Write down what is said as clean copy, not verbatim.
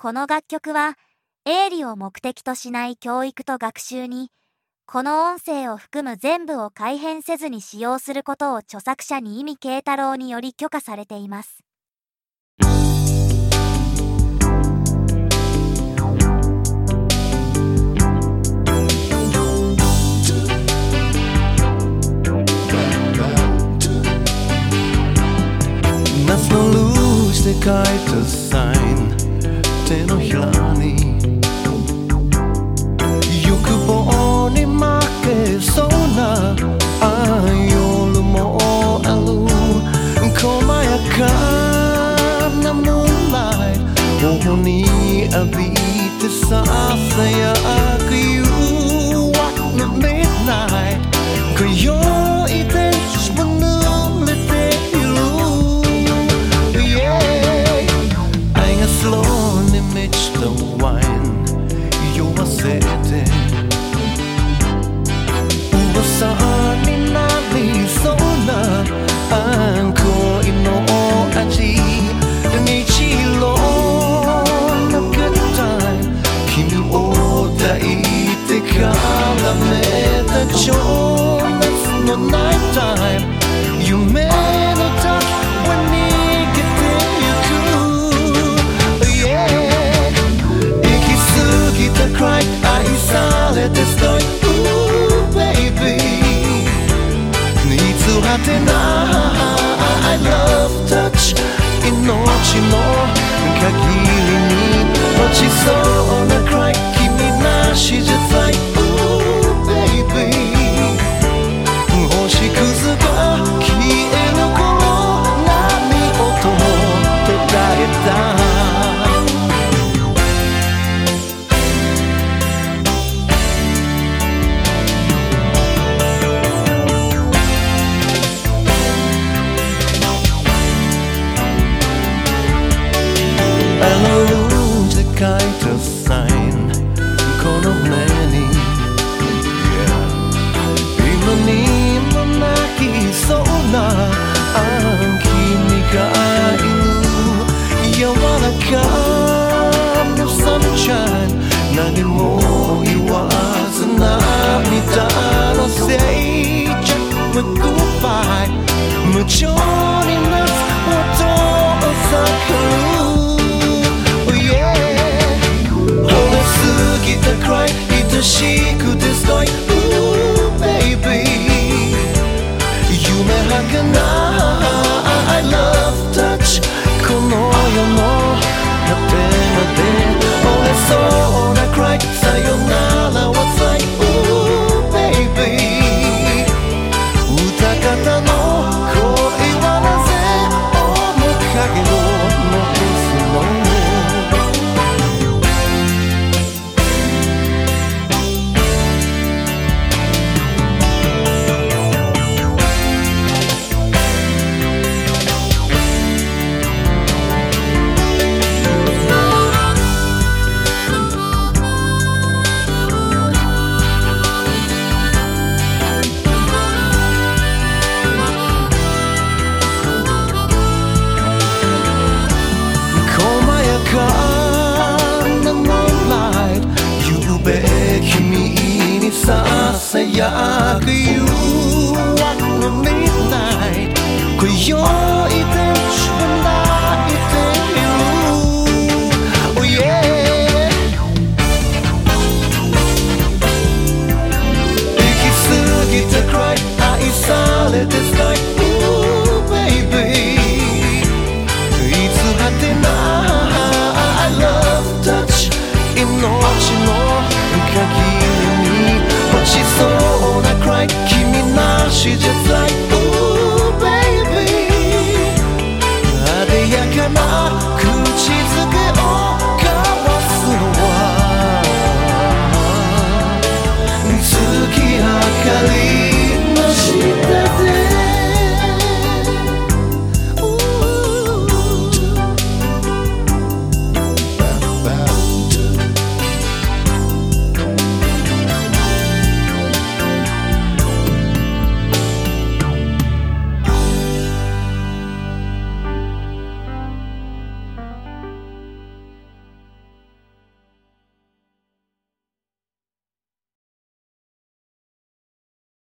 この楽曲は営利を目的としない教育と学習に、この音声を含む全部を改変せずに使用することを著作者に意味慶太郎により許可されています。 夏のルージュで書いたサイン、手のひらに欲望に負けそうな夜もある。細やかなムーンライト、頬に浴びてささやく You walk the midnight。 今宵天使も濡れている。愛がスローに満ちたワイン酔わせて噂になりそうな恋の味。日色のグッドタイム、君を抱いて絡めた情熱のナイトタイム。夢の時は逃げてゆく、行き過ぎたくらい愛されてストイック、Baby 偽ってない I love touch。 命の限りに落ちそうなくらい君なしじゃ辛い、Baby 星屑が消える頃、波音も途絶えた。書いたサイン、この目に、今にも泣きそうな君がいる。柔らかなサンシャイン、何も言わず涙の静寂はグッバイ。無情になす音を叫ぶ。過ぎたくらい愛しくてストイック、Baby 夢儚い I love touch。 この世の果てまで折れそうなくらいさよならは最後、Baby 歌方の恋はなぜ面影を残すの。ささやく You walk the midnight。 今宵